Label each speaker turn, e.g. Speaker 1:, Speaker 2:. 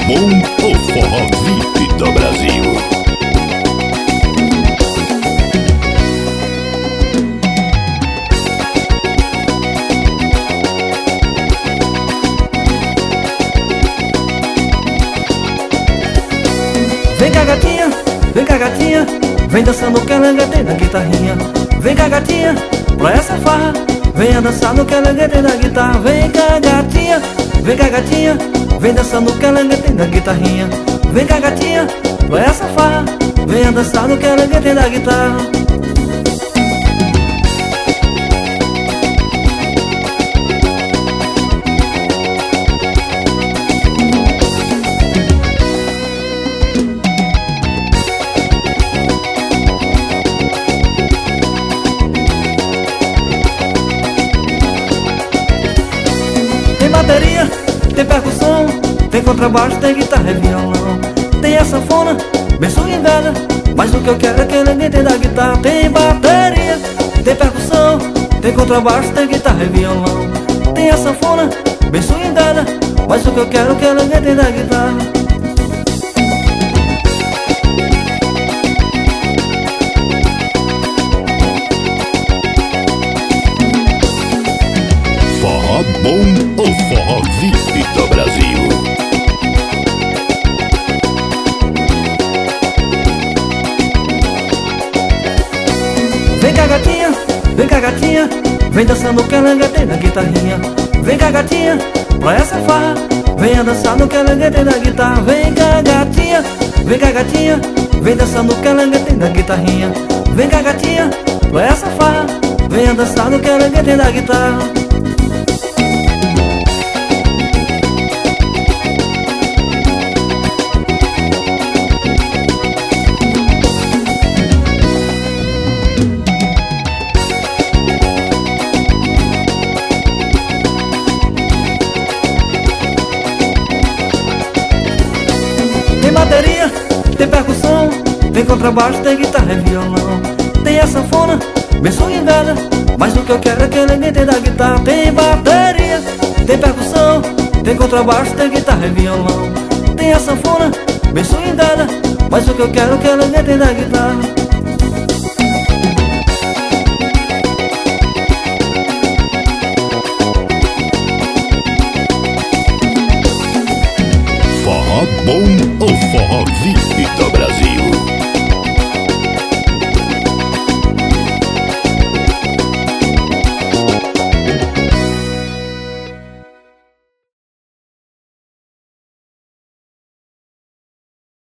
Speaker 1: bom, o forró VIP do Brasil.
Speaker 2: Vem cá gatinha, vem dançando que ela tem na guitarrinha. Vem cá gatinha, pra essa farra, venha dançar no que ela tem na guitarra. Vem cá gatinha, vem dançando que ela tem na guitarrinha. Vem cá gatinha, pra essa farra, venha dançar no que ela tem na guitarra. Tem bateria, tem percussão, tem contrabaixo, tem guitarra e violão. Tem a sanfona, bem swingada, mas o que eu quero é que ninguém entenda a guitarra. Tem bateria, tem percussão, tem contrabaixo, tem guitarra e violão. Tem a sanfona, bem swingada, mas o que eu quero é que ninguém entenda a guitarra.
Speaker 1: Forró bom, o forró VIP do Brasil.
Speaker 2: Vem cá gatinha, vem dançando que ela tem na guitarrinha. Vem cá gatinha, pra essa farra, venha dançar no que ela tem na guitarra. Vem cá gatinha, vem dançando que ela tem na guitarrinha. Vem cá gatinha, pra essa farra, venha dançar no que ela tem na guitarra. Tem bateria, tem percussão, tem contrabaixo, tem guitarra e violão. Tem a sanfona, bem swingada, mas o que eu quero é que ninguém entenda a guitarra. Tem bateria, tem percussão, tem contrabaixo, tem guitarra e violão. Tem a sanfona, bem swingada, mas o que eu quero é que ninguém entenda a guitarra.